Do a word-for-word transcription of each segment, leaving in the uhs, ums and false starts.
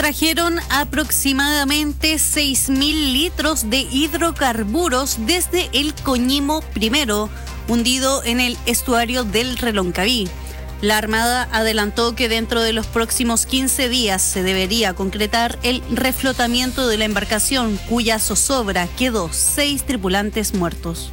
extrajeron aproximadamente seis mil litros de hidrocarburos desde el Coñimo primero, hundido en el estuario del Reloncaví. La Armada adelantó que dentro de los próximos quince días se debería concretar el reflotamiento de la embarcación, cuya zozobra quedó seis tripulantes muertos.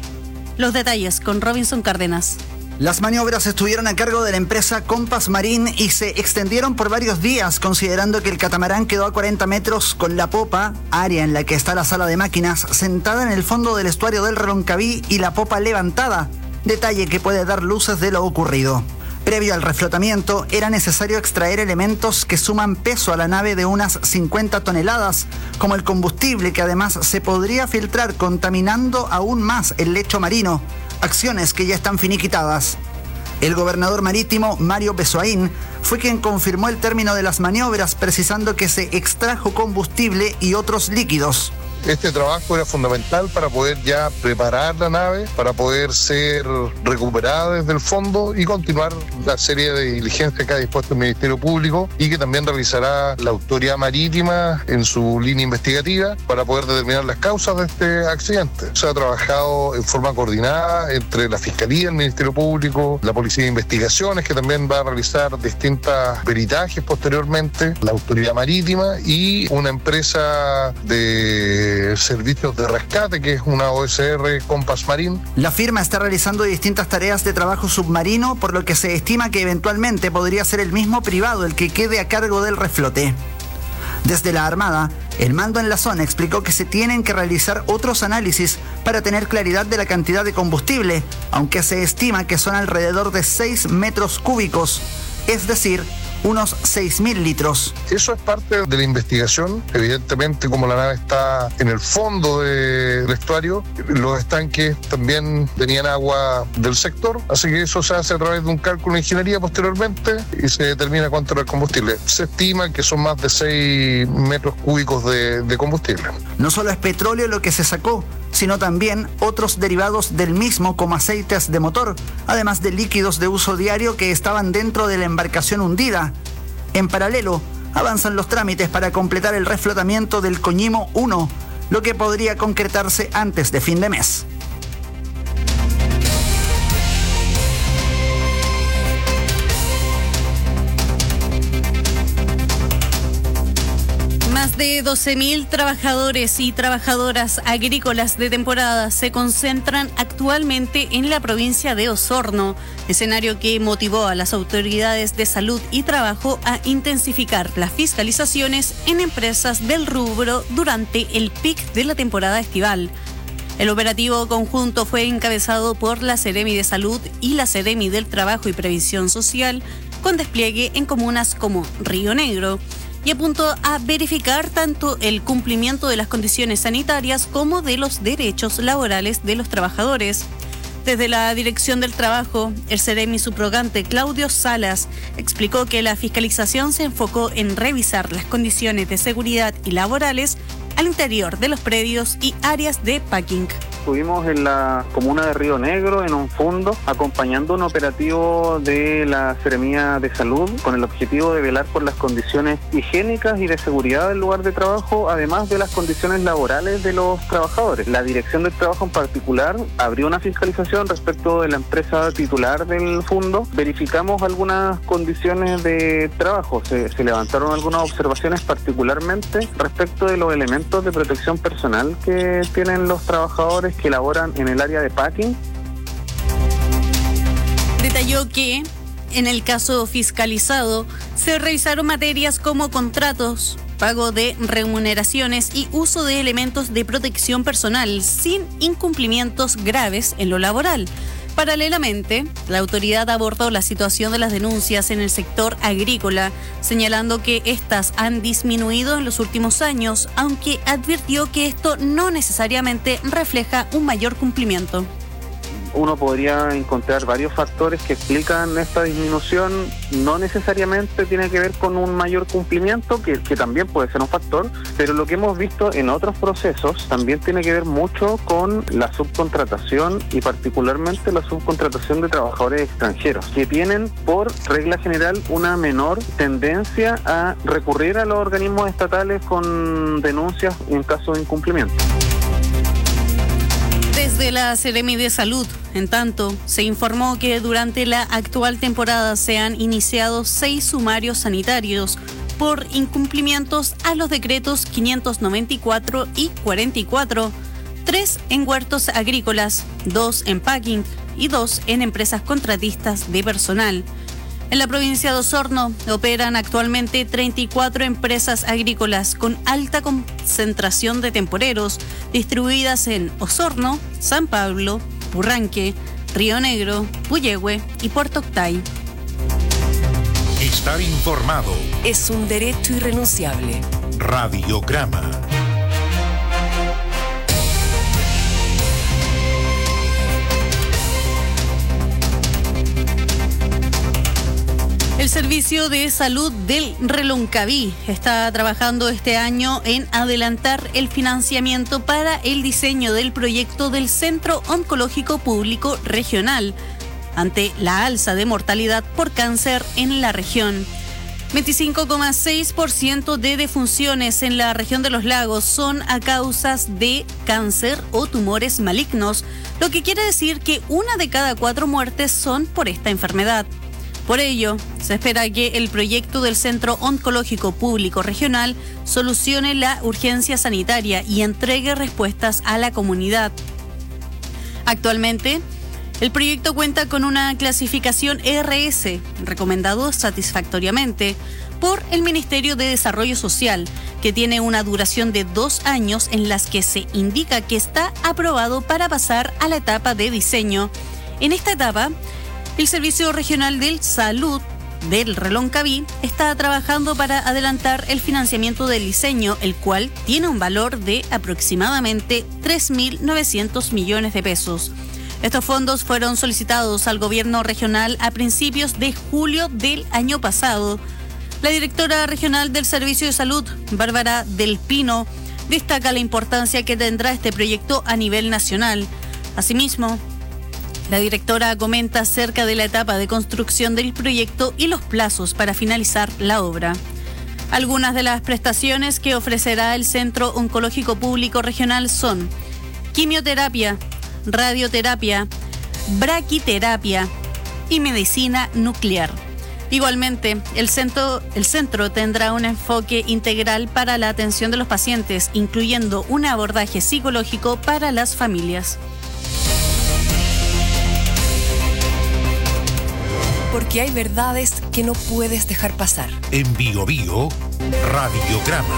Los detalles con Robinson Cárdenas. Las maniobras estuvieron a cargo de la empresa Compass Marine y se extendieron por varios días, considerando que el catamarán quedó a cuarenta metros con la popa, área en la que está la sala de máquinas, sentada en el fondo del estuario del Reloncaví y la popa levantada, detalle que puede dar luces de lo ocurrido. Previo al reflotamiento, era necesario extraer elementos que suman peso a la nave de unas cincuenta toneladas, como el combustible, que además se podría filtrar contaminando aún más el lecho marino, acciones que ya están finiquitadas. El gobernador marítimo, Mario Besoaín, fue quien confirmó el término de las maniobras, precisando que se extrajo combustible y otros líquidos. Este trabajo era fundamental para poder ya preparar la nave, para poder ser recuperada desde el fondo y continuar la serie de diligencias que ha dispuesto el Ministerio Público y que también realizará la Autoridad Marítima en su línea investigativa para poder determinar las causas de este accidente. Se ha trabajado en forma coordinada entre la Fiscalía, el Ministerio Público, la Policía de Investigaciones, que también va a realizar distintos peritajes posteriormente, la Autoridad Marítima y una empresa de servicios de rescate, que es una O S R Compass Marine. La firma está realizando distintas tareas de trabajo submarino, por lo que se estima que eventualmente podría ser el mismo privado el que quede a cargo del reflote. Desde la Armada, el mando en la zona explicó que se tienen que realizar otros análisis para tener claridad de la cantidad de combustible, aunque se estima que son alrededor de seis metros cúbicos, es decir, unos seis mil litros. Eso es parte de la investigación. Evidentemente, como la nave está en el fondo de- del estuario, los estanques también tenían agua del sector, así que eso se hace a través de un cálculo de ingeniería posteriormente y se determina cuánto era el combustible. Se estima que son más de seis metros cúbicos de, de combustible. No solo es petróleo lo que se sacó, sino también otros derivados del mismo, como aceites de motor, además de líquidos de uso diario que estaban dentro de la embarcación hundida. En paralelo, avanzan los trámites para completar el reflotamiento del Coñimo uno, lo que podría concretarse antes de fin de mes. Más de doce mil trabajadores y trabajadoras agrícolas de temporada se concentran actualmente en la provincia de Osorno, escenario que motivó a las autoridades de salud y trabajo a intensificar las fiscalizaciones en empresas del rubro durante el pic de la temporada estival. El operativo conjunto fue encabezado por la Seremi de Salud y la Seremi del Trabajo y Previsión Social, con despliegue en comunas como Río Negro, y apuntó a verificar tanto el cumplimiento de las condiciones sanitarias como de los derechos laborales de los trabajadores. Desde la Dirección del Trabajo, el Seremi subrogante Claudio Salas explicó que la fiscalización se enfocó en revisar las condiciones de seguridad y laborales al interior de los predios y áreas de packing. Estuvimos en la comuna de Río Negro, en un fondo, acompañando un operativo de la Seremía de Salud con el objetivo de velar por las condiciones higiénicas y de seguridad del lugar de trabajo, además de las condiciones laborales de los trabajadores. La Dirección del Trabajo en particular abrió una fiscalización respecto de la empresa titular del fondo. Verificamos algunas condiciones de trabajo. Se, se levantaron algunas observaciones particularmente respecto de los elementos de protección personal que tienen los trabajadores que laboran en el área de packing. Detalló que, en el caso fiscalizado, se revisaron materias como contratos, pago de remuneraciones y uso de elementos de protección personal sin incumplimientos graves en lo laboral. Paralelamente, la autoridad abordó la situación de las denuncias en el sector agrícola, señalando que estas han disminuido en los últimos años, aunque advirtió que esto no necesariamente refleja un mayor cumplimiento. uno podría encontrar varios factores que explican esta disminución. No necesariamente tiene que ver con un mayor cumplimiento, que, que también puede ser un factor, pero lo que hemos visto en otros procesos también tiene que ver mucho con la subcontratación y particularmente la subcontratación de trabajadores extranjeros, que tienen por regla general una menor tendencia a recurrir a los organismos estatales con denuncias en caso de incumplimiento. Desde la Seremi de Salud, en tanto, se informó que durante la actual temporada se han iniciado seis sumarios sanitarios por incumplimientos a los decretos quinientos noventa y cuatro y cuarenta y cuatro, tres en huertos agrícolas, dos en packing y dos en empresas contratistas de personal. En la provincia de Osorno operan actualmente treinta y cuatro empresas agrícolas con alta concentración de temporeros, distribuidas en Osorno, San Pablo, Purranque, Río Negro, Puyehue y Puerto Octay. Estar informado es un derecho irrenunciable. Radiograma. El Servicio de Salud del Reloncaví está trabajando este año en adelantar el financiamiento para el diseño del proyecto del Centro Oncológico Público Regional ante la alza de mortalidad por cáncer en la región. veinticinco coma seis por ciento de defunciones en la región de los lagos son a causas de cáncer o tumores malignos, lo que quiere decir que una de cada cuatro muertes son por esta enfermedad. Por ello, se espera que el proyecto del Centro Oncológico Público Regional solucione la urgencia sanitaria y entregue respuestas a la comunidad. Actualmente, el proyecto cuenta con una clasificación E R S, recomendado satisfactoriamente, por el Ministerio de Desarrollo Social, que tiene una duración de dos años en las que se indica que está aprobado para pasar a la etapa de diseño. En esta etapa, el Servicio Regional de Salud del Reloncaví está trabajando para adelantar el financiamiento del diseño, el cual tiene un valor de aproximadamente tres mil novecientos millones de pesos. Estos fondos fueron solicitados al gobierno regional a principios de julio del año pasado. La directora regional del Servicio de Salud, Bárbara del Pino, destaca la importancia que tendrá este proyecto a nivel nacional. Asimismo, la directora comenta acerca de la etapa de construcción del proyecto y los plazos para finalizar la obra. Algunas de las prestaciones que ofrecerá el Centro Oncológico Público Regional son quimioterapia, radioterapia, braquiterapia y medicina nuclear. Igualmente, el centro, el centro tendrá un enfoque integral para la atención de los pacientes, incluyendo un abordaje psicológico para las familias. Porque hay verdades que no puedes dejar pasar. En Bio Bio, Radiograma.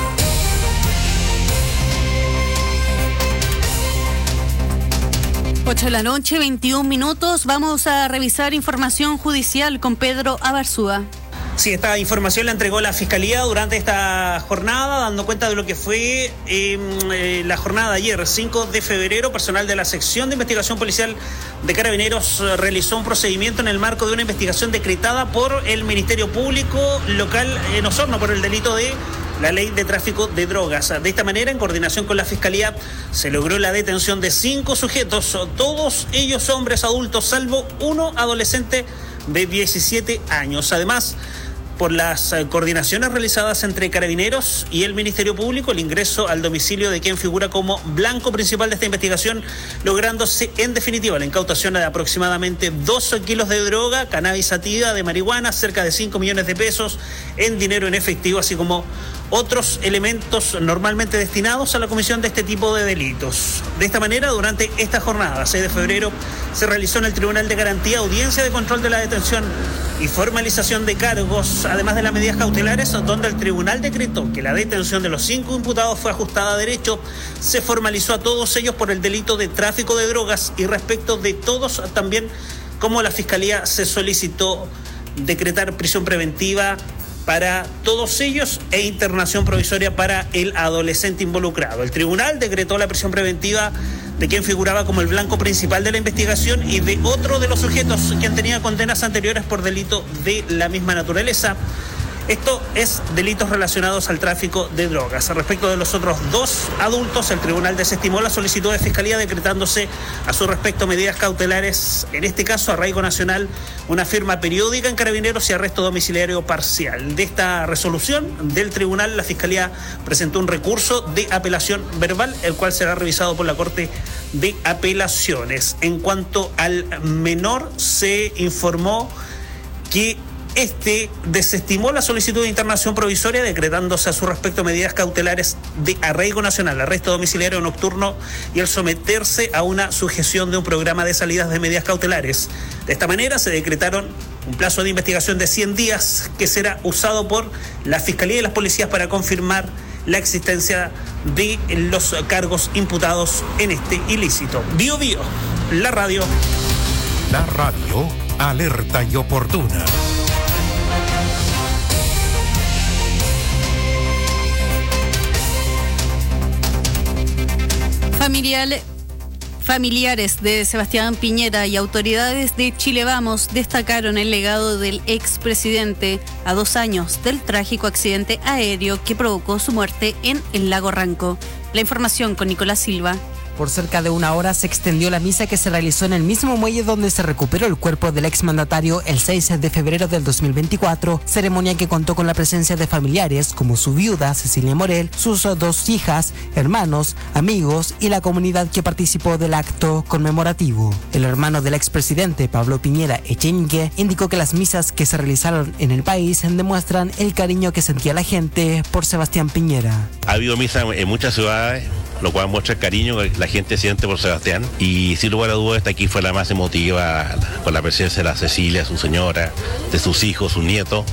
ocho de la noche, veintiún minutos. Vamos a revisar información judicial con Pedro Abarzúa. Sí, esta información la entregó la Fiscalía durante esta jornada, dando cuenta de lo que fue eh, eh, la jornada de ayer, cinco de febrero. Personal de la Sección de Investigación Policial de Carabineros eh, realizó un procedimiento en el marco de una investigación decretada por el Ministerio Público Local en Osorno por el delito de la Ley de Tráfico de Drogas. De esta manera, en coordinación con la Fiscalía, se logró la detención de cinco sujetos, todos ellos hombres adultos, salvo uno adolescente de diecisiete años. Además, por las coordinaciones realizadas entre Carabineros y el Ministerio Público, el ingreso al domicilio de quien figura como blanco principal de esta investigación, lográndose en definitiva la incautación de aproximadamente dos kilos de droga, cannabis sativa, de marihuana, cerca de cinco millones de pesos en dinero en efectivo, así como otros elementos normalmente destinados a la comisión de este tipo de delitos. De esta manera, durante esta jornada, seis de febrero, se realizó en el Tribunal de Garantía audiencia de control de la detención y formalización de cargos, además de las medidas cautelares, donde el tribunal decretó que la detención de los cinco imputados fue ajustada a derecho. Se formalizó a todos ellos por el delito de tráfico de drogas y respecto de todos también, como la Fiscalía se solicitó decretar prisión preventiva para todos ellos e internación provisoria para el adolescente involucrado. El tribunal decretó la prisión preventiva de quien figuraba como el blanco principal de la investigación y de otro de los sujetos quien tenía condenas anteriores por delito de la misma naturaleza. Esto es delitos relacionados al tráfico de drogas. Respecto de los otros dos adultos, el tribunal desestimó la solicitud de fiscalía decretándose a su respecto medidas cautelares, en este caso arraigo nacional, una firma periódica en Carabineros y arresto domiciliario parcial. De esta resolución del tribunal, la fiscalía presentó un recurso de apelación verbal, el cual será revisado por la Corte de Apelaciones. En cuanto al menor, se informó que este desestimó la solicitud de internación provisoria, decretándose a su respecto medidas cautelares de arraigo nacional, arresto domiciliario nocturno y el someterse a una sujeción de un programa de salidas de medidas cautelares. De esta manera se decretaron un plazo de investigación de cien días que será usado por la Fiscalía y las policías para confirmar la existencia de los cargos imputados en este ilícito. Bio Bio, la radio. La radio alerta y oportuna. Familiar, familiares de Sebastián Piñera y autoridades de Chile Vamos destacaron el legado del expresidente a dos años del trágico accidente aéreo que provocó su muerte en el lago Ranco. La información con Nicolás Silva. Por cerca de una hora se extendió la misa que se realizó en el mismo muelle donde se recuperó el cuerpo del exmandatario el seis de febrero del dos mil veinticuatro, ceremonia que contó con la presencia de familiares como su viuda Cecilia Morel, sus dos hijas, hermanos, amigos y la comunidad que participó del acto conmemorativo. El hermano del expresidente, Pablo Piñera Echenique, indicó que las misas que se realizaron en el país demuestran el cariño que sentía la gente por Sebastián Piñera. Ha habido misa en muchas ciudades, lo cual muestra el cariño que la gente siente por Sebastián, y sin lugar a dudas esta aquí fue la más emotiva, con la presencia de la Cecilia, su señora, de sus hijos, sus nietos,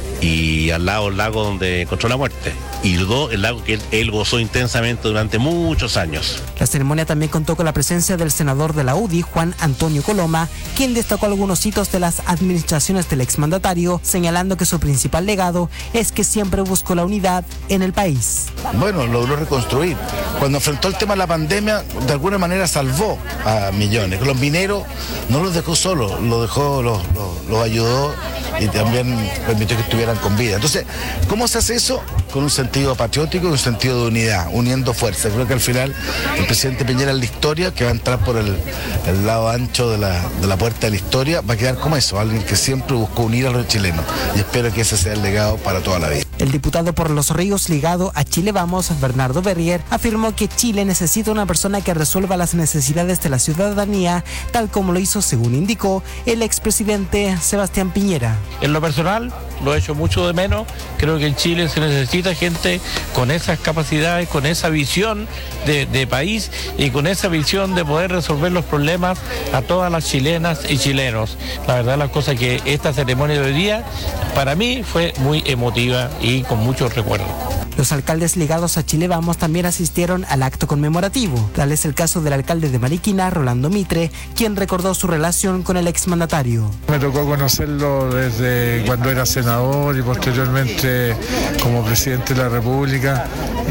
y al lado el lago donde encontró la muerte, y dos, el lago que él, él gozó intensamente durante muchos años. La ceremonia también contó con la presencia del senador de la U D I, Juan Antonio Coloma, quien destacó algunos hitos de las administraciones del exmandatario, señalando que su principal legado es que siempre buscó la unidad en el país. Bueno, logró reconstruir. Cuando enfrentó el tema de la pandemia, de alguna manera salvó a millones. Los mineros no los dejó solos, los dejó, los, los, los ayudó y también permitió que estuvieran con vida. Entonces, ¿cómo se hace eso? Con un sentido patriótico y un sentido de unidad, uniendo fuerzas. Creo que al final el presidente Piñera en la historia, que va a entrar por el, el lado ancho de la, de la puerta de la historia, va a quedar como eso, alguien que siempre buscó unir a los chilenos. Y espero que ese sea el legado para toda la vida. El diputado por Los Ríos ligado a Chile Vamos, Bernardo Berrier, afirmó que Chile necesita una persona que resuelva las necesidades de la ciudadanía, tal como lo hizo, según indicó, el expresidente Sebastián Piñera. En lo personal, lo he hecho mucho de menos. Creo que en Chile se necesita gente con esas capacidades, con esa visión de, de país y con esa visión de poder resolver los problemas a todas las chilenas y chilenos. La verdad, la cosa que esta ceremonia de hoy día, para mí, fue muy emotiva y con muchos recuerdos. Los alcaldes ligados a Chile Vamos también asistieron al acto conmemorativo. Tal es el caso del alcalde de Mariquina, Rolando Mitre, quien recordó su relación con el exmandatario. Me tocó conocerlo desde cuando era senador y posteriormente como presidente de la República,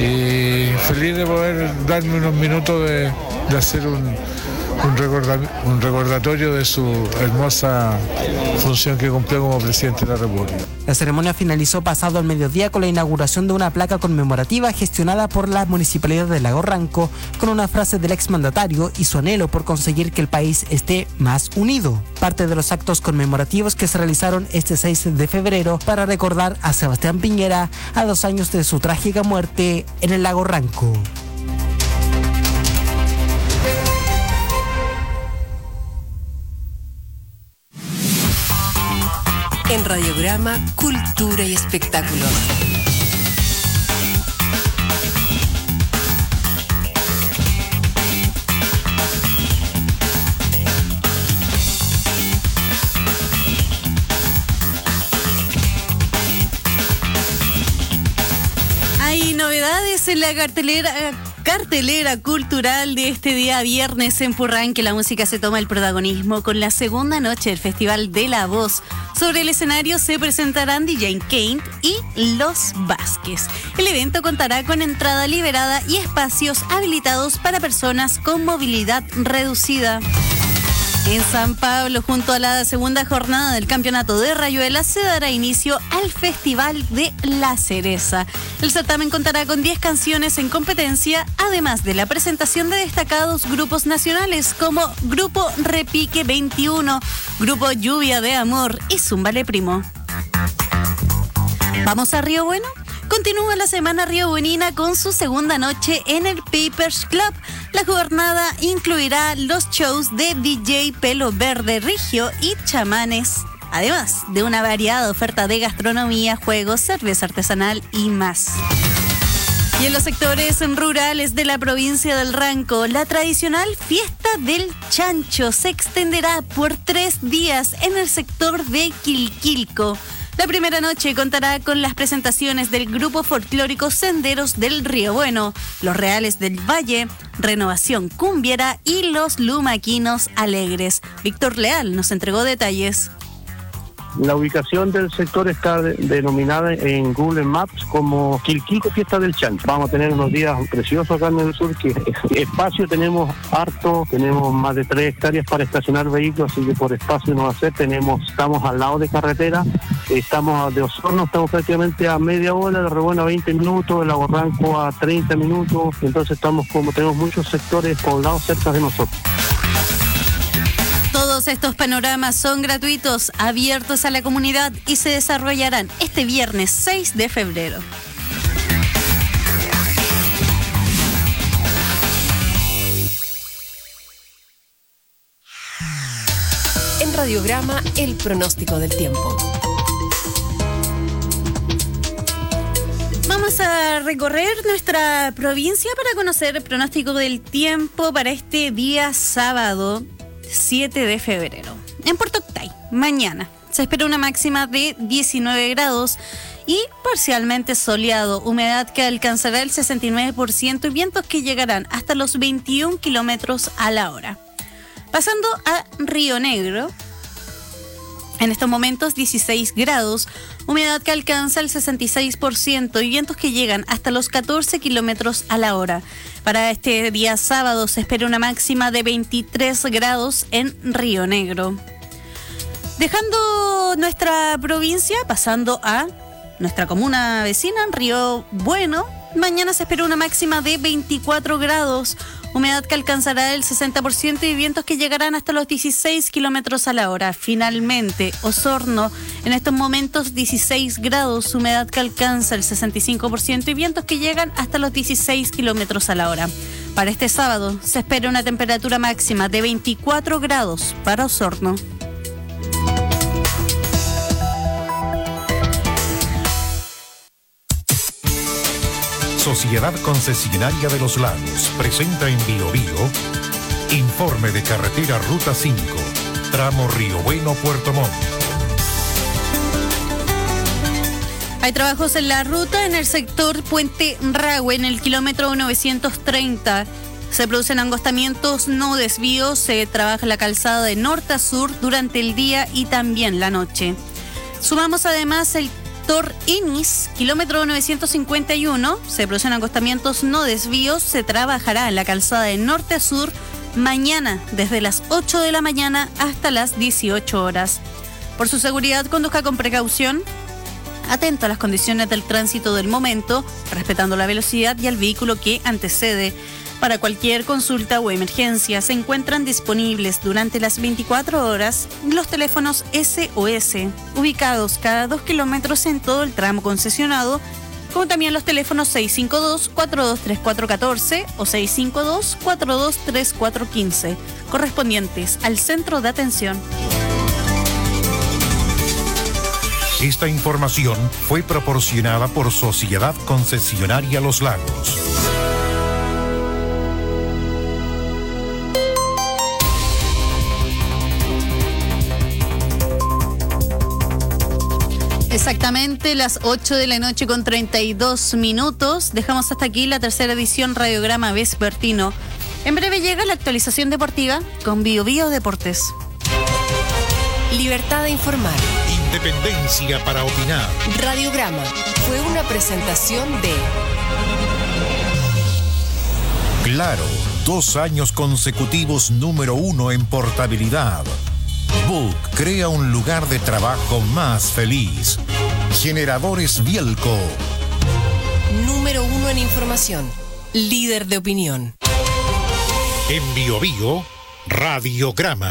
y feliz de poder darme unos minutos de, de hacer un, un, recorda, un recordatorio de su hermosa función que cumplió como presidente de la República. La ceremonia finalizó pasado el mediodía con la inauguración de una placa conmemorativa gestionada por la Municipalidad de Lago Ranco, con una frase del exmandatario y su anhelo por conseguir que el país esté más unido. Parte de los actos conmemorativos que se realizaron este seis de febrero para recordar a Sebastián Piñera a dos años de su trágica muerte en el Lago Ranco. En Radiograma, Cultura y Espectáculos. Hay novedades en la cartelera cartelera cultural de este día viernes en Purrán, que la música se toma el protagonismo con la segunda noche del Festival de la Voz. Sobre el escenario se presentarán D J Kane y Los Vázquez. El evento contará con entrada liberada y espacios habilitados para personas con movilidad reducida. En San Pablo, junto a la segunda jornada del Campeonato de Rayuela, se dará inicio al Festival de la Cereza. El certamen contará con diez canciones en competencia, además de la presentación de destacados grupos nacionales como Grupo Repique veintiuno, Grupo Lluvia de Amor y Zúmbale Primo. ¿Vamos a Río Bueno? Continúa la Semana Río Buenina con su segunda noche en el Papers Club. La jornada incluirá los shows de D J Pelo Verde Rigio y Chamanes, además de una variada oferta de gastronomía, juegos, cerveza artesanal y más. Y en los sectores rurales de la provincia del Ranco, la tradicional fiesta del chancho se extenderá por tres días en el sector de Quilquilco. La primera noche contará con las presentaciones del grupo folclórico Senderos del Río Bueno, Los Reales del Valle, Renovación Cumbiera y Los Lumaquinos Alegres. Víctor Leal nos entregó detalles. La ubicación del sector está de, denominada en Google Maps como Quilquilco Fiesta del Chancho. Vamos a tener unos días preciosos acá en el sur, que espacio tenemos harto, tenemos más de tres hectáreas para estacionar vehículos, así que por espacio no va a ser, tenemos, estamos al lado de carretera, estamos de Osorno, estamos prácticamente a media hora, de Rebuena a veinte minutos, de Lago Ranco a treinta minutos, entonces estamos como tenemos muchos sectores poblados cerca de nosotros. Todos estos panoramas son gratuitos, abiertos a la comunidad y se desarrollarán este viernes seis de febrero. En Radiograma, el pronóstico del tiempo. Vamos a recorrer nuestra provincia para conocer el pronóstico del tiempo para este día sábado siete de febrero. En Puerto Octay, mañana se espera una máxima de diecinueve grados y parcialmente soleado, humedad que alcanzará el sesenta y nueve por ciento y vientos que llegarán hasta los veintiún kilómetros a la hora. Pasando a Río Negro, en estos momentos dieciséis grados, humedad que alcanza el sesenta y seis por ciento y vientos que llegan hasta los catorce kilómetros a la hora. Para este día sábado se espera una máxima de veintitrés grados en Río Negro. Dejando nuestra provincia, pasando a nuestra comuna vecina, Río Bueno, mañana se espera una máxima de veinticuatro grados, humedad que alcanzará el sesenta por ciento y vientos que llegarán hasta los dieciséis kilómetros a la hora. Finalmente, Osorno, en estos momentos dieciséis grados, humedad que alcanza el sesenta y cinco por ciento y vientos que llegan hasta los dieciséis kilómetros a la hora. Para este sábado se espera una temperatura máxima de veinticuatro grados para Osorno. Sociedad Concesionaria de los Lagos presenta en Bio Bio informe de carretera Ruta cinco, tramo Río Bueno, Puerto Montt. Hay trabajos en la ruta en el sector Puente Rahue, en el kilómetro novecientos treinta. Se producen angostamientos, no desvíos, se trabaja la calzada de norte a sur durante el día y también la noche. Sumamos además el Tor Inis, kilómetro novecientos cincuenta y uno, se producen acostamientos, no desvíos, se trabajará en la calzada de norte a sur mañana desde las ocho de la mañana hasta las dieciocho horas. Por su seguridad, conduzca con precaución, atento a las condiciones del tránsito del momento, respetando la velocidad y al vehículo que antecede. Para cualquier consulta o emergencia se encuentran disponibles durante las veinticuatro horas los teléfonos S O S, ubicados cada dos kilómetros en todo el tramo concesionado, como también los teléfonos seis cinco dos, cuatro dos tres cuatro uno cuatro o seis cinco dos, cuatro dos tres cuatro uno cinco, correspondientes al centro de atención. Esta información fue proporcionada por Sociedad Concesionaria Los Lagos. Exactamente, las ocho de la noche con treinta y dos minutos. Dejamos hasta aquí la tercera edición Radiograma Vespertino. En breve llega la actualización deportiva con Bio Bio Deportes. Libertad de informar. Independencia para opinar. Radiograma fue una presentación de Claro, dos años consecutivos número uno en portabilidad. Book crea un lugar de trabajo más feliz. Generadores Bielco. número uno en información. Líder de opinión. En Bio Bio, Radiograma.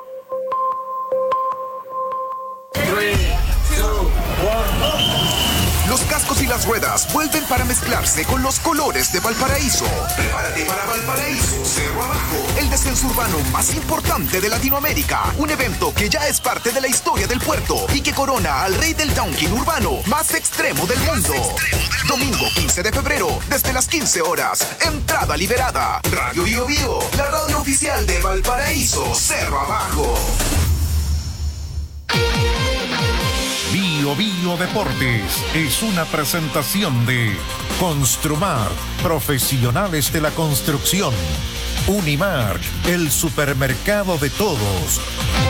Los cascos y las ruedas vuelven para mezclarse con los colores de Valparaíso. Prepárate para Valparaíso, Cerro Abajo, el descenso urbano más importante de Latinoamérica. Un evento que ya es parte de la historia del puerto y que corona al rey del downhill urbano más extremo del mundo. Domingo quince de febrero, desde las quince horas. Entrada liberada. Radio Bio Bio, la radio oficial de Valparaíso, Cerro Abajo. Bio Bio Deportes es una presentación de Construmar, profesionales de la construcción. Unimark, el supermercado de todos.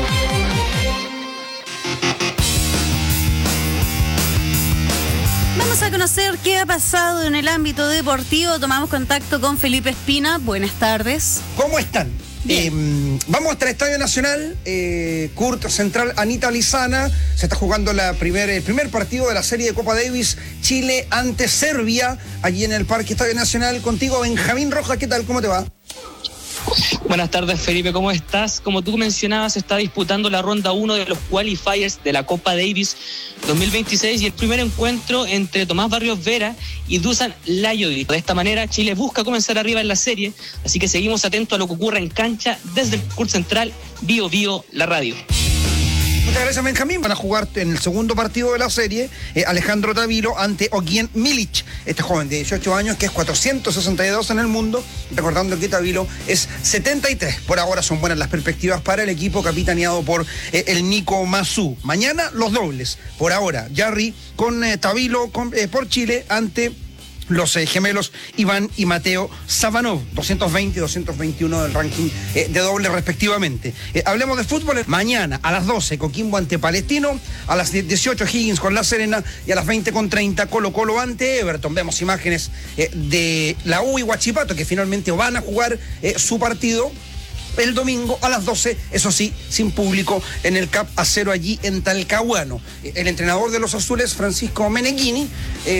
Vamos a conocer qué ha pasado en el ámbito deportivo. Tomamos contacto con Felipe Espina. Buenas tardes. ¿Cómo están? Eh, vamos hasta el Estadio Nacional, eh, Kurt Central Anita Lizana. Se está jugando la primer, el primer partido de la serie de Copa Davis, Chile ante Serbia, allí en el Parque Estadio Nacional. Contigo, Benjamín Rojas, ¿qué tal? ¿Cómo te va? Buenas tardes, Felipe, ¿cómo estás? Como tú mencionabas, se está disputando la ronda uno de los qualifiers de la Copa Davis dos mil veintiséis y el primer encuentro entre Tomás Barrios Vera y Dusan Lajovic. De esta manera, Chile busca comenzar arriba en la serie, así que seguimos atentos a lo que ocurre en cancha desde el Kurt Central, Bio Bio, la radio. Muchas gracias, Benjamín. Van a jugar en el segundo partido de la serie eh, Alejandro Tavilo ante Ogien Milic, este joven de dieciocho años que es cuatrocientos sesenta y dos en el mundo, recordando que Tavilo es setenta y tres. Por ahora son buenas las perspectivas para el equipo capitaneado por eh, el Nico Mazú. Mañana los dobles. Por ahora, Jarry con eh, Tavilo con, eh, por Chile ante los eh, gemelos Iván y Mateo Sabanov, doscientos veinte y doscientos veintiuno del ranking eh, de doble respectivamente. Eh, hablemos de fútbol. Mañana a las doce Coquimbo ante Palestino, a las dieciocho Higgins con La Serena y a las veinte con treinta Colo Colo ante Everton. Vemos imágenes eh, de la U y Huachipato que finalmente van a jugar eh, su partido el domingo a las doce, eso sí, sin público, en el Cap Acero allí en Talcahuano. Eh, el entrenador de los azules, Francisco Meneghini, eh,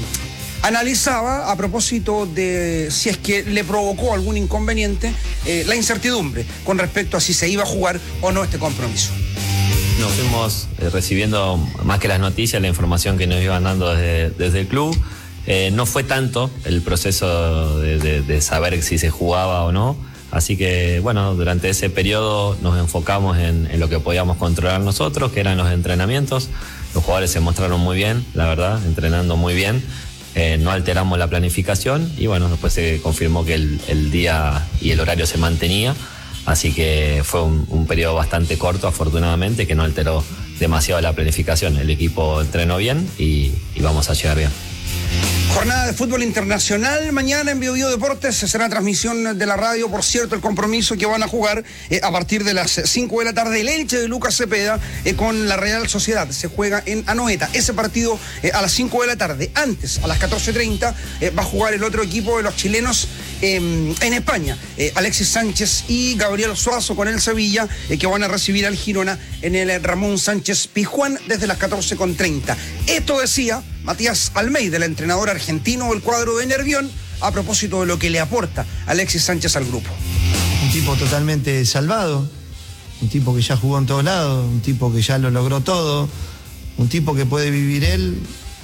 analizaba a propósito de si es que le provocó algún inconveniente eh, la incertidumbre con respecto a si se iba a jugar o no este compromiso. Nos fuimos eh, recibiendo más que las noticias, la información que nos iban dando desde, desde el club. Eh, no fue tanto el proceso de, de, de saber si se jugaba o no. Así que, bueno, durante ese periodo nos enfocamos en, en lo que podíamos controlar nosotros, que eran los entrenamientos. Los jugadores se mostraron muy bien, la verdad, entrenando muy bien. Eh, no alteramos la planificación y bueno, después se confirmó que el, el día y el horario se mantenía, así que fue un, un periodo bastante corto, afortunadamente, que no alteró demasiado la planificación. El equipo entrenó bien y, y vamos a llegar bien. Jornada de fútbol internacional mañana en Bio Bio Deportes. Será transmisión de la radio, por cierto, el compromiso que van a jugar eh, a partir de las cinco de la tarde el Elche de Lucas Cepeda eh, con la Real Sociedad. Se juega en Anoeta. Ese partido eh, a las cinco de la tarde. Antes, a las catorce treinta, eh, va a jugar el otro equipo de los chilenos eh, en España. Eh, Alexis Sánchez y Gabriel Suazo con el Sevilla, eh, que van a recibir al Girona en el Ramón Sánchez Pizjuán desde las catorce treinta. Esto decía Matías Almeida, el entrenador argentino del cuadro de Nervión, a propósito de lo que le aporta Alexis Sánchez al grupo. Un tipo totalmente salvado, un tipo que ya jugó en todos lados, un tipo que ya lo logró todo, un tipo que puede vivir él,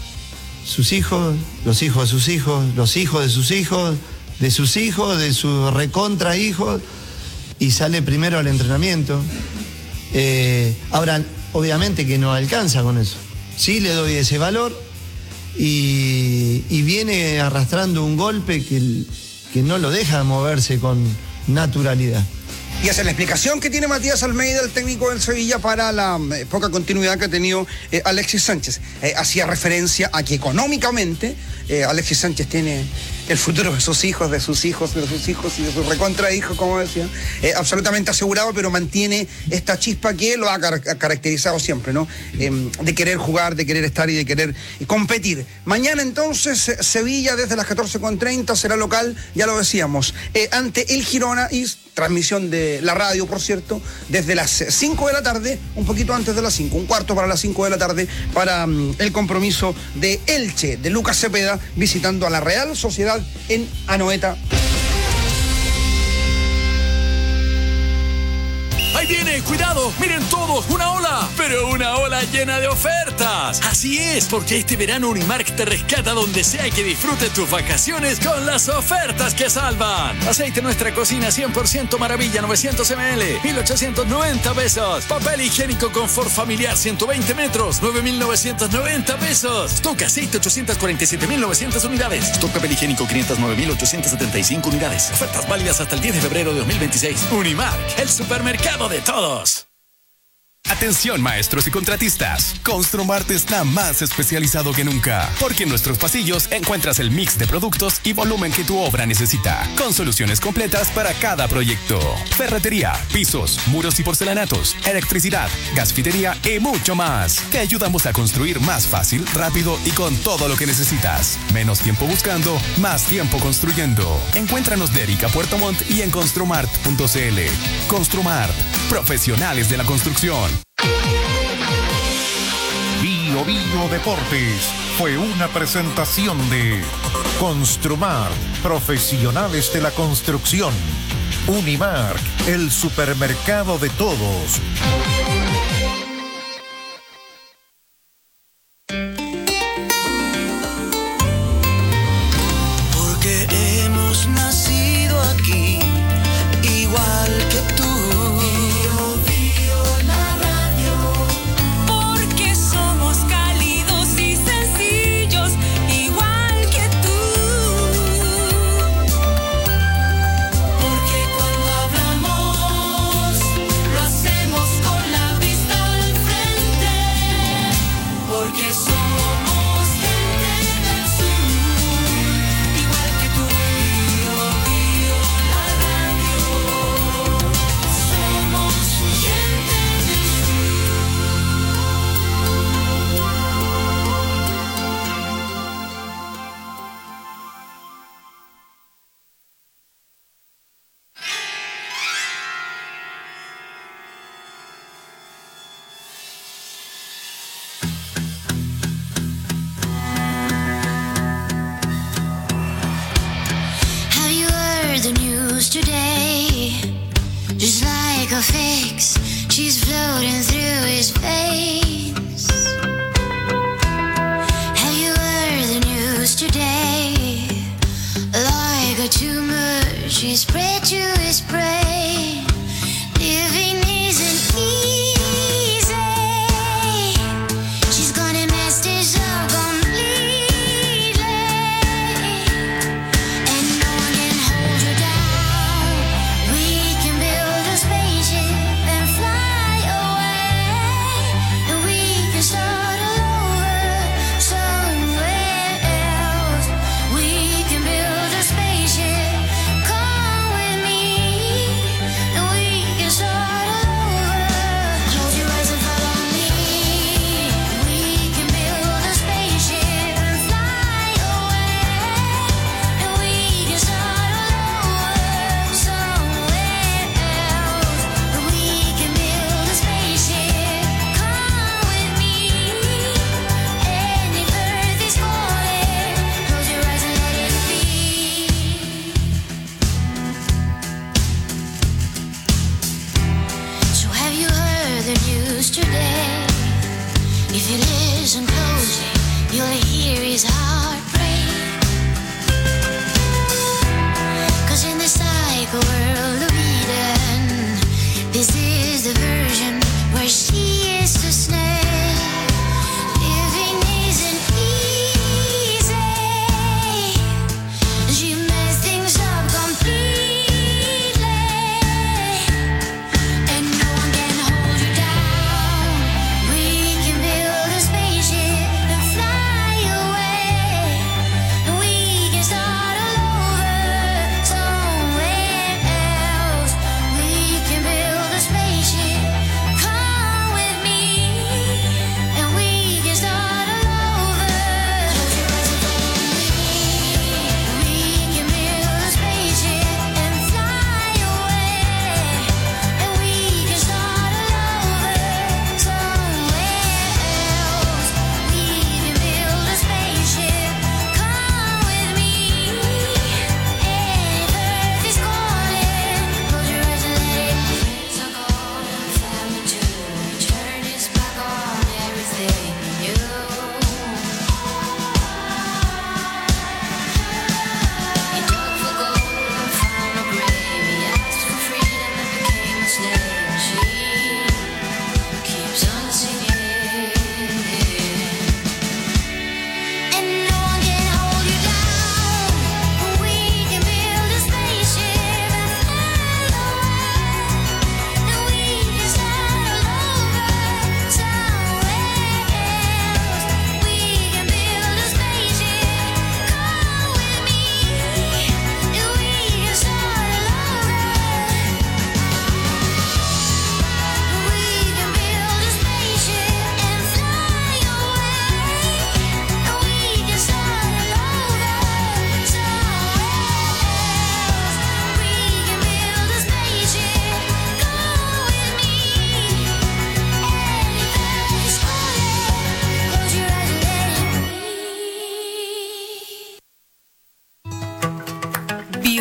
sus hijos, los hijos de sus hijos, los hijos de sus hijos, de sus hijos, de sus recontra hijos, y sale primero al entrenamiento. Eh, ahora, obviamente que no alcanza con eso. Sí le doy ese valor. Y, y viene arrastrando un golpe que, que no lo deja moverse con naturalidad. Y esa es la explicación que tiene Matías Almeida, el técnico del Sevilla, para la eh, poca continuidad que ha tenido eh, Alexis Sánchez. Eh, hacía referencia a que económicamente eh, Alexis Sánchez tiene el futuro de sus hijos, de sus hijos, de sus hijos y de sus recontra hijos, como decía, eh, absolutamente asegurado, pero mantiene esta chispa que lo ha car caracterizado siempre, ¿no? Eh, de querer jugar, de querer estar y de querer competir. Mañana entonces Sevilla desde las catorce con treinta será local, ya lo decíamos, eh, ante el Girona, y transmisión de la radio, por cierto, desde las cinco de la tarde, un poquito antes de las cinco, un cuarto para las cinco de la tarde, para um, el compromiso de Elche, de Lucas Cepeda, visitando a la Real Sociedad en Anoeta. ¡Ahí viene! ¡Cuidado! ¡Miren todos! ¡Una ola! ¡Pero una ola llena de ofertas! Así es, porque este verano Unimark te rescata donde sea que disfrutes tus vacaciones con las ofertas que salvan. Aceite Nuestra Cocina cien por ciento Maravilla novecientos mililitros, mil ochocientos noventa pesos. Papel higiénico Confort Familiar ciento veinte metros, nueve mil novecientos noventa pesos. Stock aceite ochocientos cuarenta y siete mil novecientas unidades. Stock papel higiénico quinientos nueve mil ochocientos setenta y cinco unidades. Ofertas válidas hasta el diez de febrero de dos mil veintiséis. Unimark, el supermercado de todos. Atención maestros y contratistas, Construmart está más especializado que nunca, porque en nuestros pasillos encuentras el mix de productos y volumen que tu obra necesita, con soluciones completas para cada proyecto. Ferretería, pisos, muros y porcelanatos, electricidad, gasfitería y mucho más. Te ayudamos a construir más fácil, rápido y con todo lo que necesitas. Menos tiempo buscando, más tiempo construyendo. Encuéntranos de Erika Puerto Montt y en construmart punto cl. Construmart, profesionales de la construcción. Bio Bio Deportes fue una presentación de Construmart, profesionales de la construcción. Unimark, el supermercado de todos. Porque hemos nacido aquí, igual que tú. Today, just like a fix, she's floating through his veins. Have you heard the news today? Like a tumor, she spread to his brain. Living isn't easy. She's gonna mess this up completely, and no one can hold her down.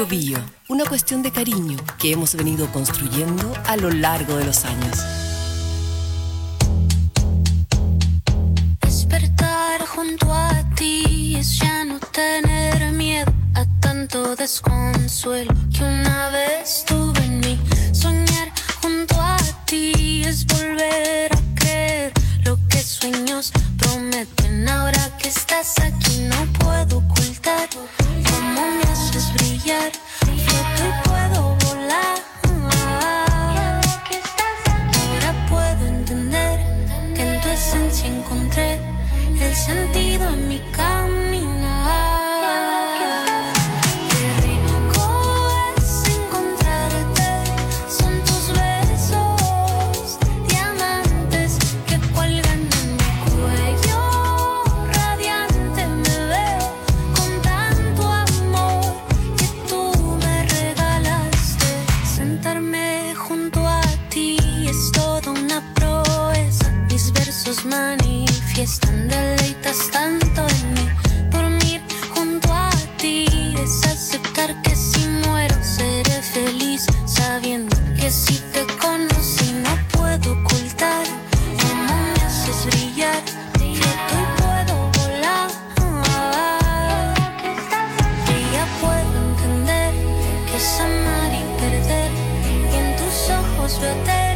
Bio, una cuestión de cariño que hemos venido construyendo a lo largo de los años. Despertar junto a ti es ya no tener miedo a tanto desconsuelo que una vez tuve en mí. Soñar junto a ti es volver a creer lo que sueños prometen. Ahora que estás aquí no puedo ocultar cómo me haces brillar. Floto y puedo volar. Ahora puedo entender que en tu esencia encontré el sentido en mi caminar. Qué rico es encontrarte, son tus besos, diamantes que cuelgan en mi cuello radiante. Me veo con tanto amor que tú me regalaste. Sentarme junto a ti es toda una proeza. Mis versos manifiestan, deleitas tanto en mí. Dormir junto a ti es aceptar que si muero seré feliz, sabiendo que si te conocí no puedo ocultar cómo me haces brillar. Floto y puedo volar. Y ya puedo entender que es amar y perder, y en tus ojos veo eternidad.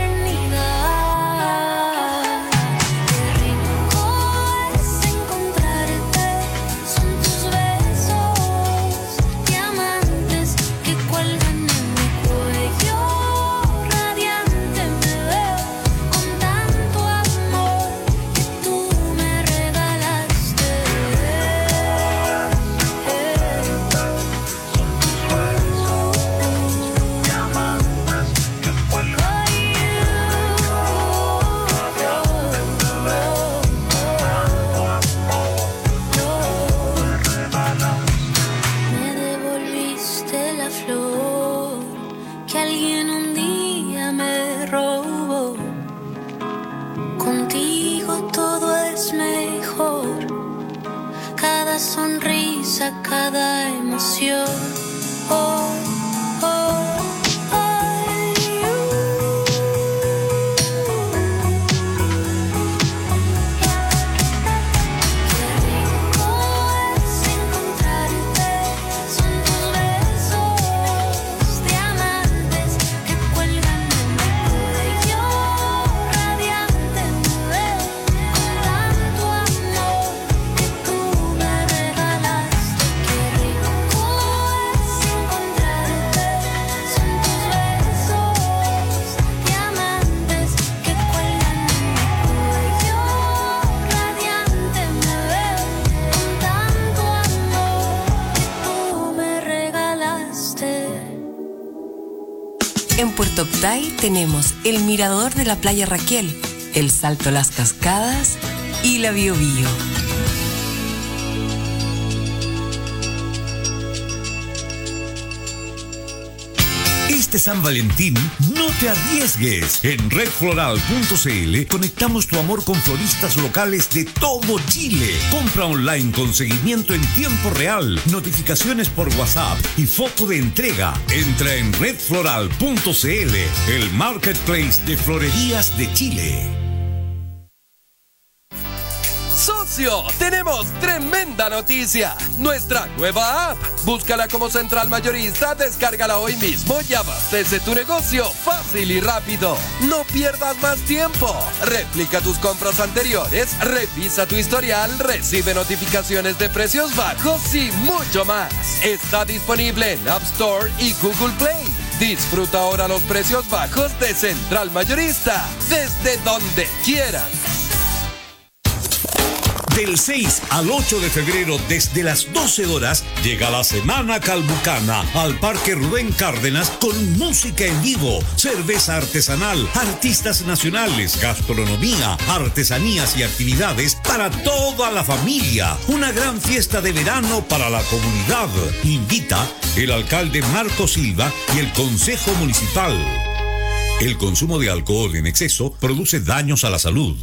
Sonrisa, cada emoción. Oh, oh, En Puerto Octay tenemos el mirador de la playa Raquel, el Salto a las Cascadas y la Bio Bio. Este San Valentín, no te arriesgues. En red floral punto c l conectamos tu amor con floristas locales de todo Chile. Compra online con seguimiento en tiempo real, notificaciones por WhatsApp y foto de entrega. Entra en red floral punto c l, el marketplace de florerías de Chile. ¡Socio! ¡Tenemos tremenda noticia! Nuestra nueva app. Búscala como Central Mayorista, descárgala hoy mismo y abastece tu negocio fácil y rápido. No pierdas más tiempo. Replica tus compras anteriores, revisa tu historial, recibe notificaciones de precios bajos y mucho más. Está disponible en App Store y Google Play. Disfruta ahora los precios bajos de Central Mayorista, desde donde quieras. Del seis al ocho de febrero, desde las doce horas, llega la Semana Calbucana al Parque Rubén Cárdenas con música en vivo, cerveza artesanal, artistas nacionales, gastronomía, artesanías y actividades para toda la familia. Una gran fiesta de verano para la comunidad. Invita el alcalde Marco Silva y el Consejo Municipal. El consumo de alcohol en exceso produce daños a la salud.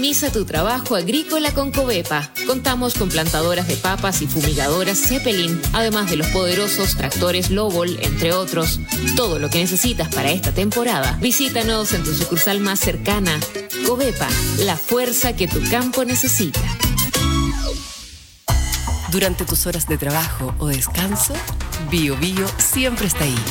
Optimiza tu trabajo agrícola con Covepa. Contamos con plantadoras de papas y fumigadoras Zeppelin, además de los poderosos tractores Lobol, entre otros. Todo lo que necesitas para esta temporada. Visítanos en tu sucursal más cercana. Covepa, la fuerza que tu campo necesita. Durante tus horas de trabajo o descanso, Bio Bio siempre está ahí.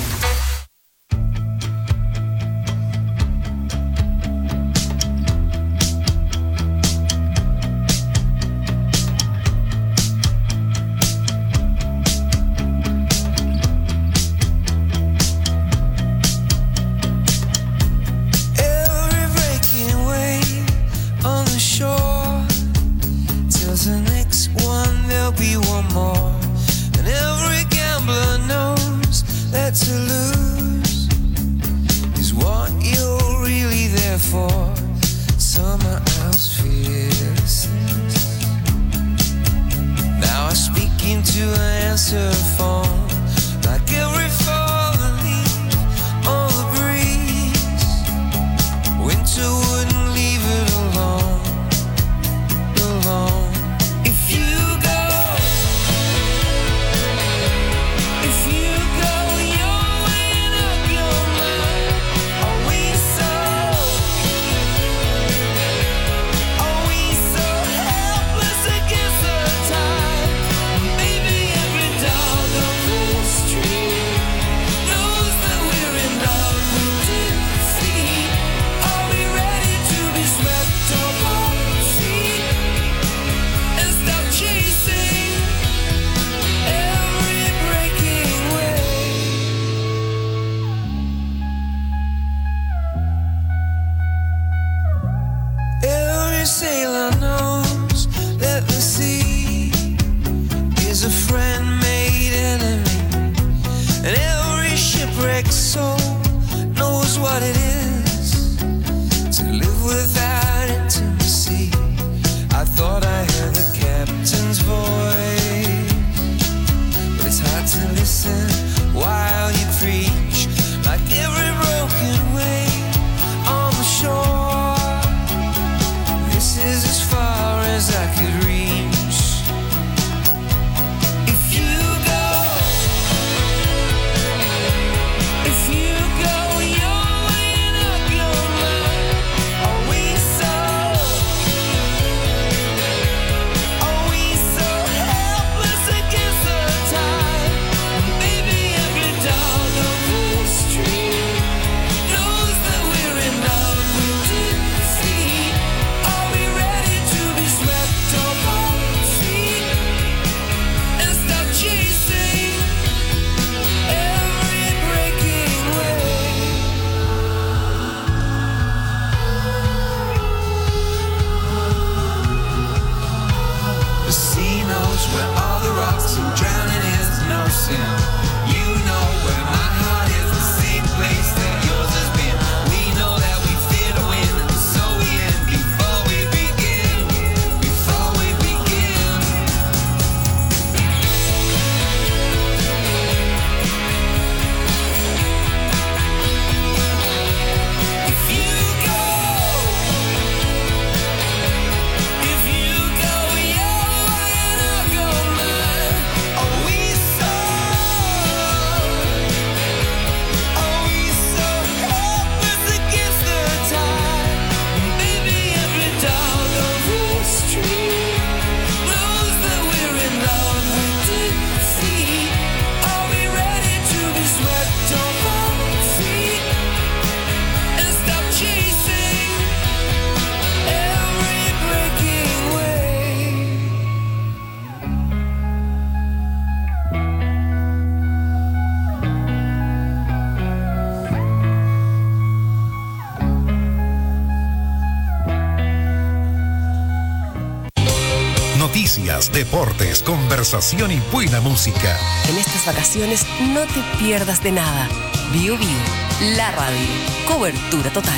Noticias, deportes, conversación y buena música. En estas vacaciones no te pierdas de nada. Bio Bio, la radio. Cobertura total.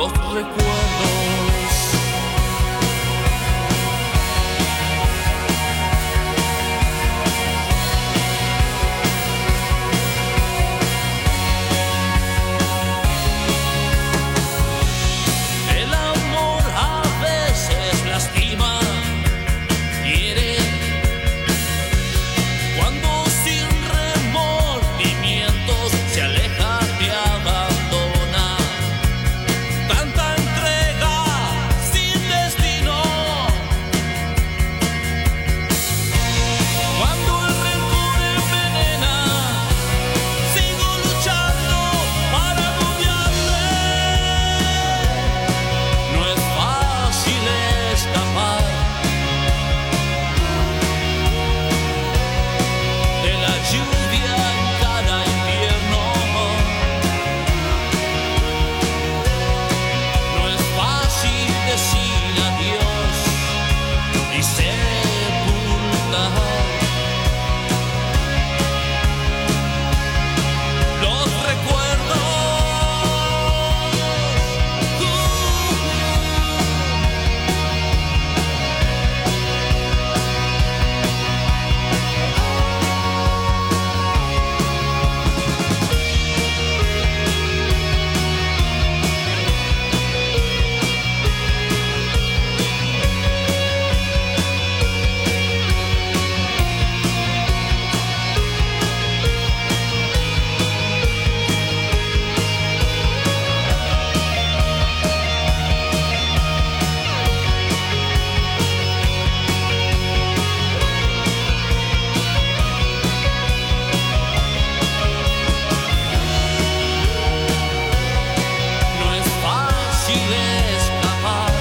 los recuerdos. El amor a veces lastima, hiere, cuando sin remordimientos se aleja, te abandona. Tanta entrega sin destino, cuando el rencor envenena, sigo luchando para cambiarte. No es fácil escapar de la lluvia en cada invierno. No es fácil decir adiós y sepultar los recuerdos. No es fácil escapar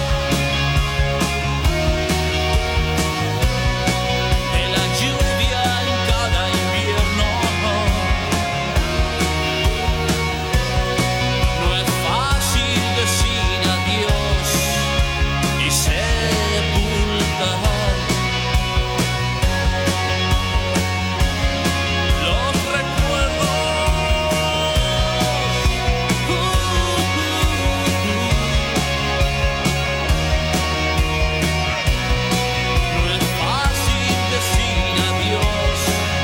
de la lluvia en cada invierno. No es fácil decir adiós y sepultar los recuerdos. No es fácil decir adiós.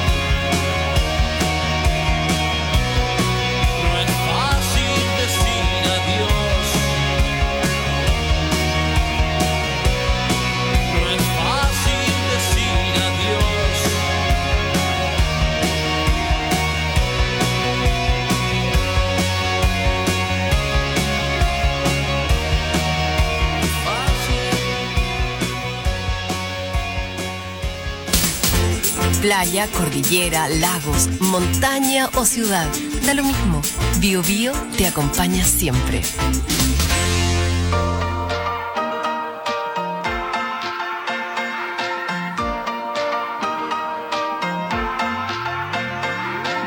No es fácil decir adiós. No es fácil decir adiós. Playa, cordillera, lagos, montaña o ciudad, da lo mismo. Bio Bio te acompaña siempre.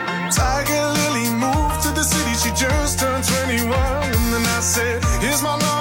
Tiger Lily moved to the city, she just turned twenty-one. And then I said, here's my love.